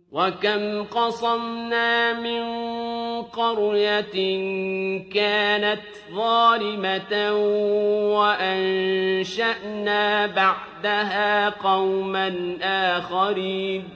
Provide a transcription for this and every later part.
وَكَمْ قَصَمْنَا مِن قَرْيَةٍ كَانَتْ ظَالِمَةً وَأَنشَأْنَا بَعْدَهَا قَوْمًا آخَرِينَ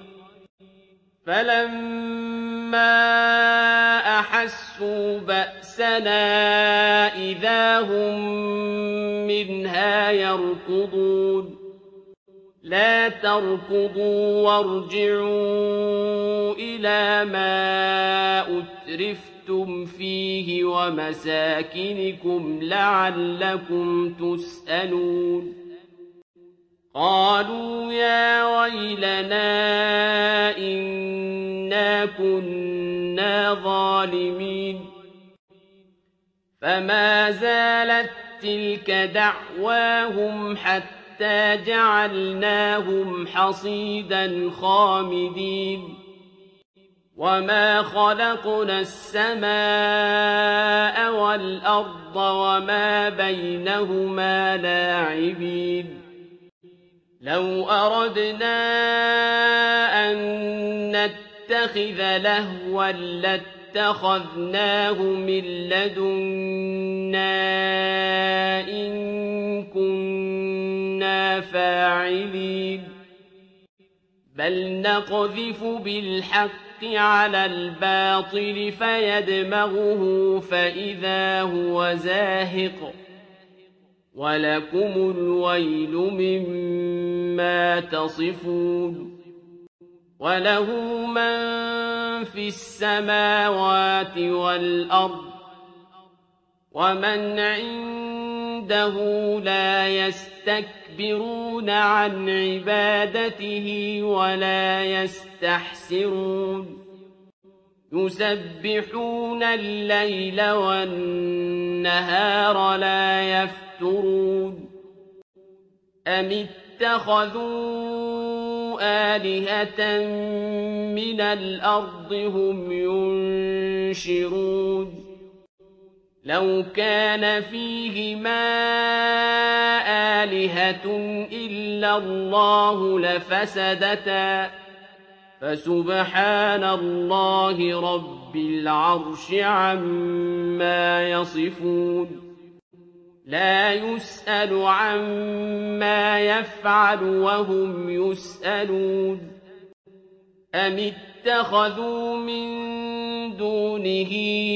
فَلَمَّا أَحَسُّوا بَأْسَنَا إِذَا هُم مِّنْهَا يَرْكُضُونَ لَا تَرْكُضُوا وَارْجِعُوا إِلَىٰ مَا أُتْرِفْتُمْ فِيهِ وَمَسَاكِنِكُمْ لَعَلَّكُمْ تُسْأَلُونَ قَالُوا يَا وَيْلَنَا إِنَّا كُنَّا ظَالِمِينَ فَمَا زَالَت تِّلْكَ دَعْوَاهُمْ حَتَّىٰ جَعَلْنَاهُمْ حَصِيدًا خَامِدِينَ وَمَا خَلَقْنَا السَّمَاءَ وَالْأَرْضَ وَمَا بَيْنَهُمَا لَاعِبِينَ لَوْ أَرَدْنَا أَن نَّتَّخِذَ لَهْوًا لَّاتَّخَذْنَاهُ مِن لَّدُنَّا إِن كُنَّا فَاعِلِينَ بَلْ نَقْذِفُ بِالْحَقِّ عَلَى الْبَاطِلِ فَيَدْمَغُهُ فَإِذَا هُوَ زَاهِقٌ وَلَكُمُ الْوَيْلُ مِمَّا تَصِفُونَ وَلَهُ مَن فِي السَّمَاوَاتِ وَالْأَرْضِ وَمَنْ عِندَهُ لَا يَسْتَكْبِرُونَ عَنْ عِبَادَتِهِ وَلَا يَسْتَحْسِرُونَ يُسَبِّحُونَ اللَّيْلَ وَالنَّهَارَ لَا يَفْتُرُونَ أَمِ اتَّخَذُوا آلِهَةً مِّنَ الْأَرْضِ هُمْ يُنشِرُونَ لَوْ كَانَ فِيهِمَا آلِهَةٌ إِلَّا اللَّهُ لَفَسَدَتَا فَسُبْحَانَ اللَّهِ رَبِّ الْعَرْشِ عَمَّا يَصِفُونَ لَا يُسْأَلُ عَمَّا يَفْعَلُ وَهُمْ يُسْأَلُونَ أَمِ اتَّخَذُوا مِن دُونِهِ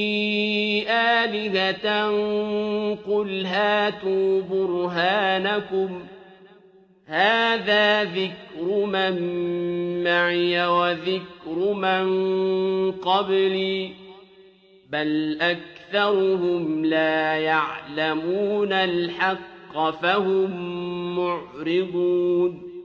آلِهَةً قُلْ هَاتُوا بُرْهَانَكُمْ هَٰذَا ذِكْرُ مَن مَّعِيَ وَذِكْرُ مَن قَبْلِي بَلْ أَكْثَرُهُمْ لَا يَعْلَمُونَ الْحَقَّ فَهُم مُّعْرِضُونَ